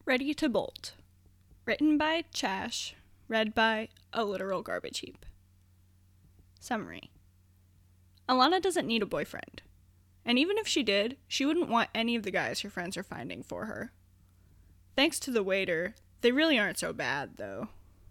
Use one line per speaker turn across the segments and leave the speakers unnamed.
Ready to Bolt. Written by Chash. Read by A Literal Garbage Heap. Summary. Alana doesn't need a boyfriend. And even if she did, she wouldn't want any of the guys her friends are finding for her. Thanks to the waiter, they really aren't so bad, though.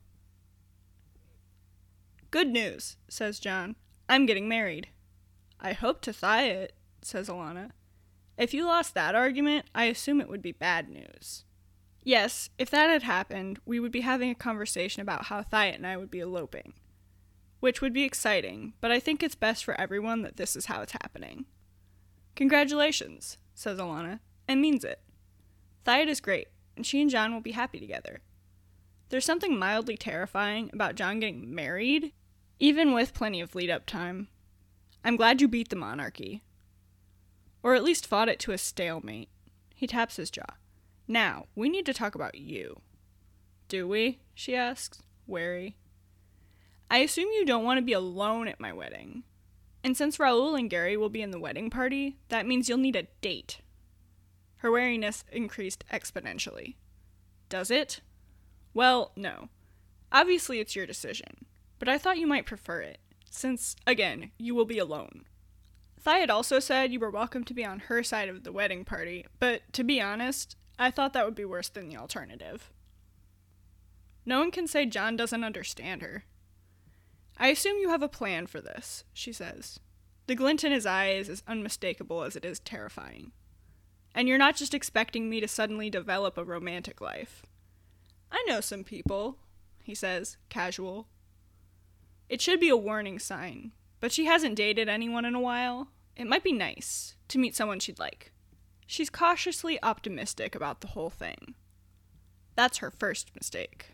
Good news, says John. I'm getting married. I hope to thigh it, says Alana. If you lost that argument, I assume it would be bad news. Yes, if that had happened, we would be having a conversation about how Thiot and I would be eloping. Which would be exciting, but I think it's best for everyone that this is how it's happening. Congratulations, says Alana, and means it. Thiot is great, and she and John will be happy together. There's something mildly terrifying about John getting married, even with plenty of lead-up time. I'm glad you beat the monarchy. Or at least fought it to a stalemate. He taps his jaw. Now, we need to talk about you. Do we? She asks, wary. I assume you don't want to be alone at my wedding. And since Raoul and Gary will be in the wedding party, that means you'll need a date. Her wariness increased exponentially. Does it? Well, no. Obviously it's your decision, but I thought you might prefer it, since, again, you will be alone. Thiot also said you were welcome to be on her side of the wedding party, but to be honest, I thought that would be worse than the alternative. No one can say John doesn't understand her. I assume you have a plan for this, she says. The glint in his eye is as unmistakable as it is terrifying. And you're not just expecting me to suddenly develop a romantic life. I know some people, he says, casual. It should be a warning sign, but she hasn't dated anyone in a while. It might be nice to meet someone she'd like. She's cautiously optimistic about the whole thing. That's her first mistake.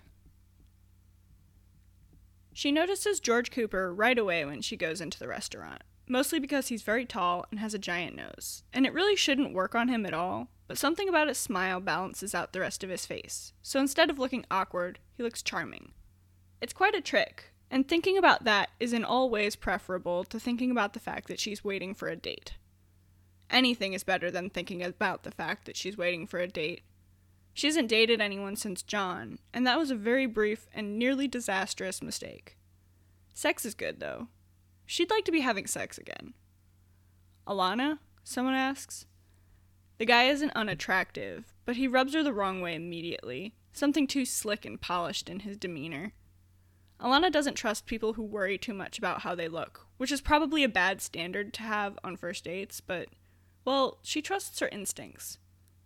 She notices George Cooper right away when she goes into the restaurant, mostly because he's very tall and has a giant nose, and it really shouldn't work on him at all, but something about his smile balances out the rest of his face, so instead of looking awkward, he looks charming. It's quite a trick, and thinking about that is in all ways preferable to thinking about the fact that she's waiting for a date. Anything is better than thinking about the fact that she's waiting for a date. She hasn't dated anyone since John, and that was a very brief and nearly disastrous mistake. Sex is good, though. She'd like to be having sex again. Alana? Someone asks. The guy isn't unattractive, but he rubs her the wrong way immediately, something too slick and polished in his demeanor. Alana doesn't trust people who worry too much about how they look, which is probably a bad standard to have on first dates, but, well, she trusts her instincts.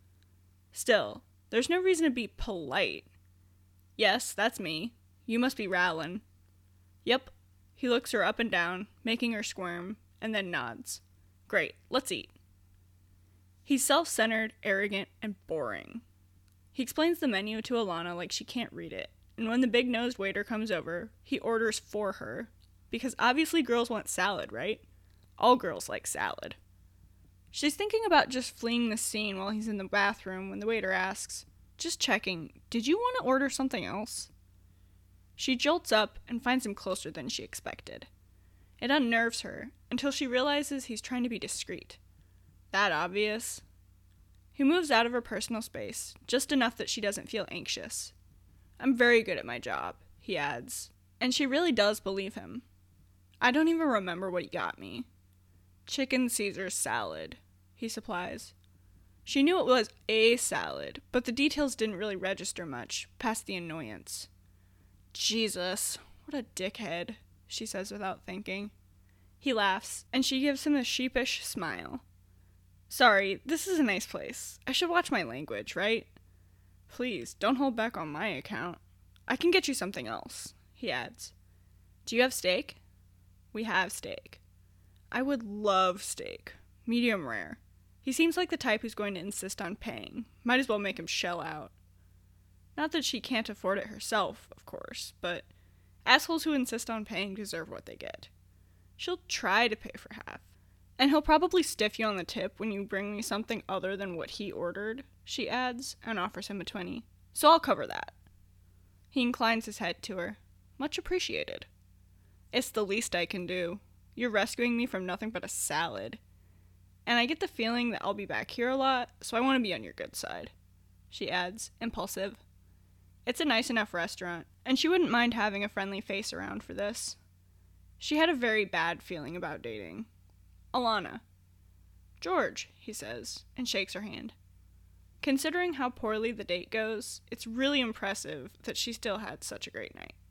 Still, there's no reason to be polite. Yes, that's me. You must be Rowlin. Yep. He looks her up and down, making her squirm, and then nods. Great, let's eat. He's self-centered, arrogant, and boring. He explains the menu to Alana like she can't read it, and when the big-nosed waiter comes over, he orders for her, because obviously girls want salad, right? All girls like salad. She's thinking about just fleeing the scene while he's in the bathroom when the waiter asks, just checking, did you want to order something else? She jolts up and finds him closer than she expected. It unnerves her until she realizes he's trying to be discreet. That obvious? He moves out of her personal space, just enough that she doesn't feel anxious. I'm very good at my job, he adds, and she really does believe him. I don't even remember what he got me. Chicken Caesar salad, he supplies. She knew it was a salad, but the details didn't really register much, past the annoyance. Jesus, what a dickhead, she says without thinking. He laughs, and she gives him a sheepish smile. Sorry, this is a nice place. I should watch my language, right? Please, don't hold back on my account. I can get you something else, he adds. Do you have steak? We have steak. I would love steak. Medium rare. He seems like the type who's going to insist on paying. Might as well make him shell out. Not that she can't afford it herself, of course, but assholes who insist on paying deserve what they get. She'll try to pay for half. And he'll probably stiff you on the tip when you bring me something other than what he ordered, she adds, and offers him a 20. So I'll cover that. He inclines his head to her. Much appreciated. It's the least I can do. You're rescuing me from nothing but a salad. And I get the feeling that I'll be back here a lot, so I want to be on your good side. she adds, impulsive. It's a nice enough restaurant, and she wouldn't mind having a friendly face around for this. She had a very bad feeling about dating. Alana. George, he says, and shakes her hand. Considering how poorly the date goes, it's really impressive that she still had such a great night.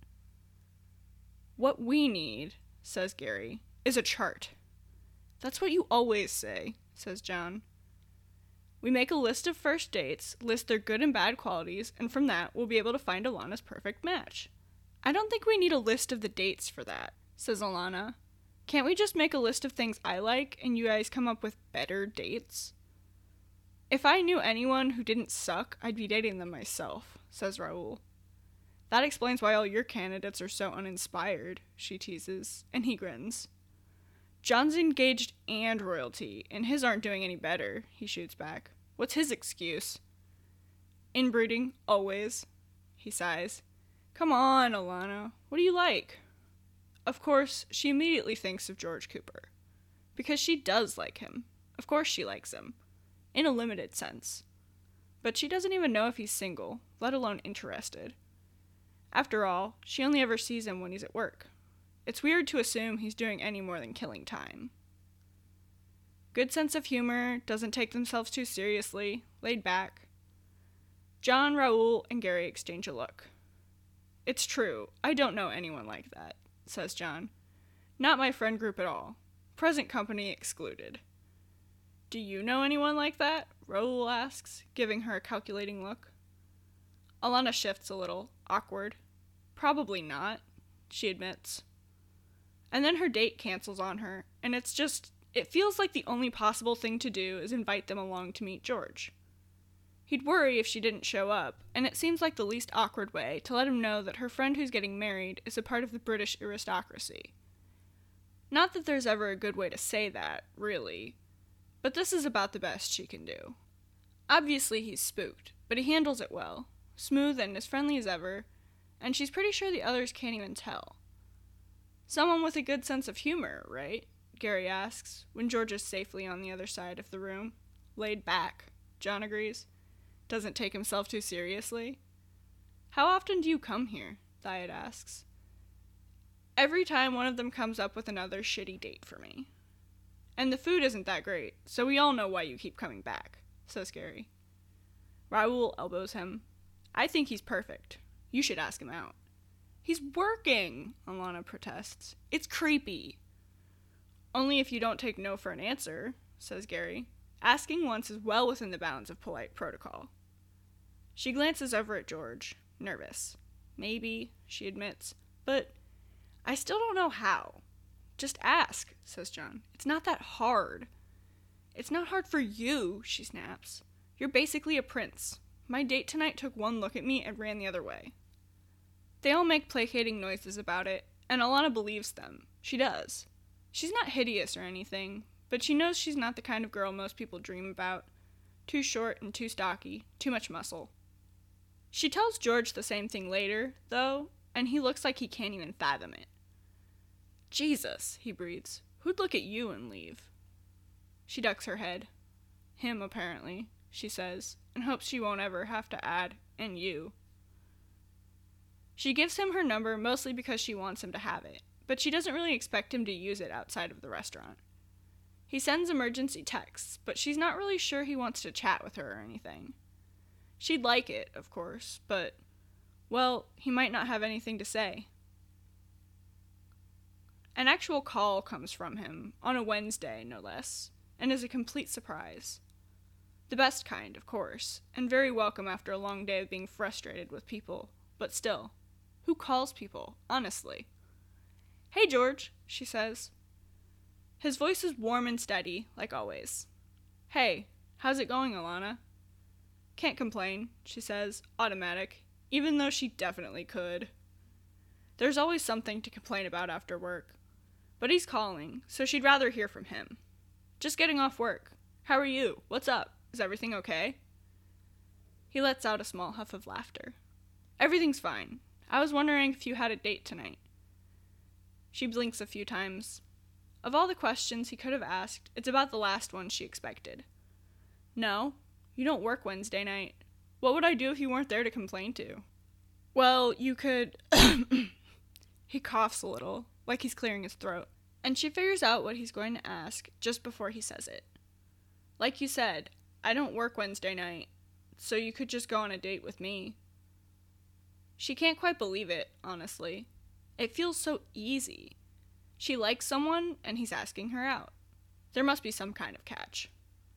What we need, says Gary, is a chart. That's what you always say, says John. We make a list of first dates, list their good and bad qualities, and from that we'll be able to find Alana's perfect match. I don't think we need a list of the dates for that, says Alana. Can't we just make a list of things I like and you guys come up with better dates? If I knew anyone who didn't suck, I'd be dating them myself, says Raul. That explains why all your candidates are so uninspired, she teases, and he grins. John's engaged and royalty, and his aren't doing any better, he shoots back. What's his excuse? Inbreeding, always, he sighs. Come on, Alana, what do you like? Of course, she immediately thinks of George Cooper. Because she does like him. Of course she likes him. In a limited sense. But she doesn't even know if he's single, let alone interested. After all, she only ever sees him when he's at work. It's weird to assume he's doing any more than killing time. Good sense of humor, doesn't take themselves too seriously, laid back. John, Raul, and Gary exchange a look. It's true, I don't know anyone like that, says John. Not my friend group at all. Present company excluded. Do you know anyone like that? Raul asks, giving her a calculating look. Alana shifts a little, awkward. Probably not, she admits. And then her date cancels on her, and it feels like the only possible thing to do is invite them along to meet George. He'd worry if she didn't show up, and it seems like the least awkward way to let him know that her friend who's getting married is a part of the British aristocracy. Not that there's ever a good way to say that, really, but this is about the best she can do. Obviously he's spooked, but he handles it well, smooth and as friendly as ever, and she's pretty sure the others can't even tell. Someone with a good sense of humor, right? Gary asks, when George is safely on the other side of the room. Laid back, John agrees. Doesn't take himself too seriously. How often do you come here? Thayet asks. Every time one of them comes up with another shitty date for me. And the food isn't that great, so we all know why you keep coming back, says Gary. Raul elbows him. I think he's perfect. You should ask him out. He's working, Alana protests. It's creepy. Only if you don't take no for an answer, says Gary. Asking once is well within the bounds of polite protocol. She glances over at George, nervous. Maybe, she admits, but I still don't know how. Just ask, says John. It's not that hard. It's not hard for you, she snaps. You're basically a prince. My date tonight took one look at me and ran the other way. They all make placating noises about it, and Alana believes them. She does. She's not hideous or anything, but she knows she's not the kind of girl most people dream about. Too short and too stocky, too much muscle. She tells George the same thing later, though, and he looks like he can't even fathom it. Jesus, he breathes. Who'd look at you and leave? She ducks her head. Him, apparently, she says, and hopes she won't ever have to add, and you. She gives him her number mostly because she wants him to have it, but she doesn't really expect him to use it outside of the restaurant. He sends emergency texts, but she's not really sure he wants to chat with her or anything. She'd like it, of course, but, well, he might not have anything to say. An actual call comes from him, on a Wednesday, no less, and is a complete surprise. The best kind, of course, and very welcome after a long day of being frustrated with people, but still. Who calls people, honestly? Hey, George, she says. His voice is warm and steady, like always. Hey, how's it going, Alana? Can't complain, she says, automatic, even though she definitely could. There's always something to complain about after work. But he's calling, so she'd rather hear from him. Just getting off work. How are you? What's up? Is everything okay? He lets out a small huff of laughter. Everything's fine. I was wondering if you had a date tonight. She blinks a few times. Of all the questions he could have asked, it's about the last one she expected. No, you don't work Wednesday night. What would I do if you weren't there to complain to? Well, you could... He coughs a little, like he's clearing his throat, and she figures out what he's going to ask just before he says it. Like you said, I don't work Wednesday night, so you could just go on a date with me. She can't quite believe it, honestly. It feels so easy. She likes someone, and he's asking her out. There must be some kind of catch.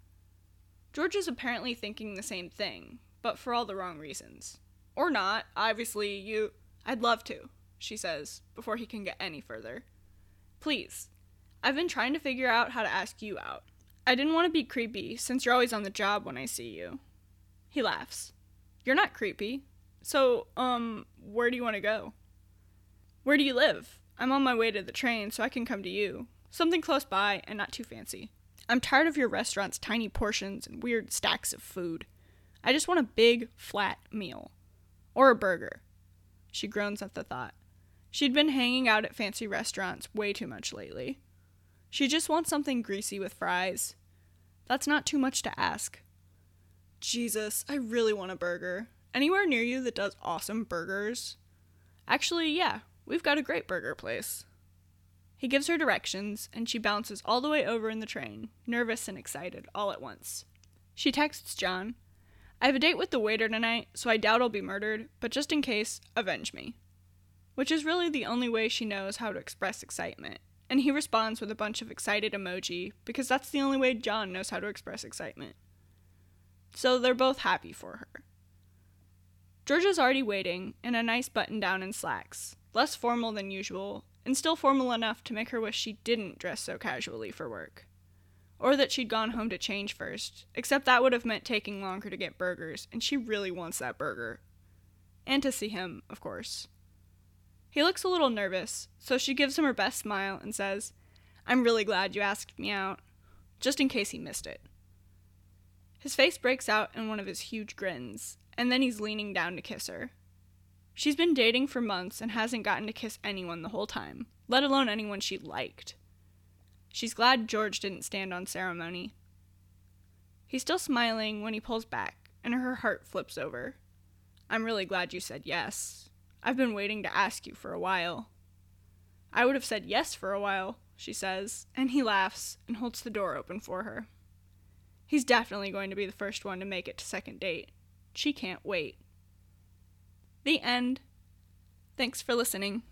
George is apparently thinking the same thing, but for all the wrong reasons. Or not, obviously, I'd love to, she says, before he can get any further. Please, I've been trying to figure out how to ask you out. I didn't want to be creepy, since you're always on the job when I see you. He laughs. You're not creepy. So, where do you want to go? Where do you live? I'm on my way to the train, so I can come to you. Something close by, and not too fancy. I'm tired of your restaurant's tiny portions and weird stacks of food. I just want a big, flat meal. Or a burger. She groans at the thought. She'd been hanging out at fancy restaurants way too much lately. She just wants something greasy with fries. That's not too much to ask. Jesus, I really want a burger. Anywhere near you that does awesome burgers? Actually, yeah, we've got a great burger place. He gives her directions, and she bounces all the way over in the train, nervous and excited all at once. She texts John, I have a date with the waiter tonight, so I doubt I'll be murdered, but just in case, avenge me. Which is really the only way she knows how to express excitement, and he responds with a bunch of excited emoji, because that's the only way John knows how to express excitement. So they're both happy for her. Georgia's already waiting, in a nice button-down and slacks, less formal than usual, and still formal enough to make her wish she didn't dress so casually for work. Or that she'd gone home to change first, except that would have meant taking longer to get burgers, and she really wants that burger. And to see him, of course. He looks a little nervous, so she gives him her best smile and says, I'm really glad you asked me out, just in case he missed it. His face breaks out in one of his huge grins, and then he's leaning down to kiss her. She's been dating for months and hasn't gotten to kiss anyone the whole time, let alone anyone she liked. She's glad George didn't stand on ceremony. He's still smiling when he pulls back, and her heart flips over. I'm really glad you said yes. I've been waiting to ask you for a while. I would have said yes for a while, she says, and he laughs and holds the door open for her. He's definitely going to be the first one to make it to second date. She can't wait. The end. Thanks for listening.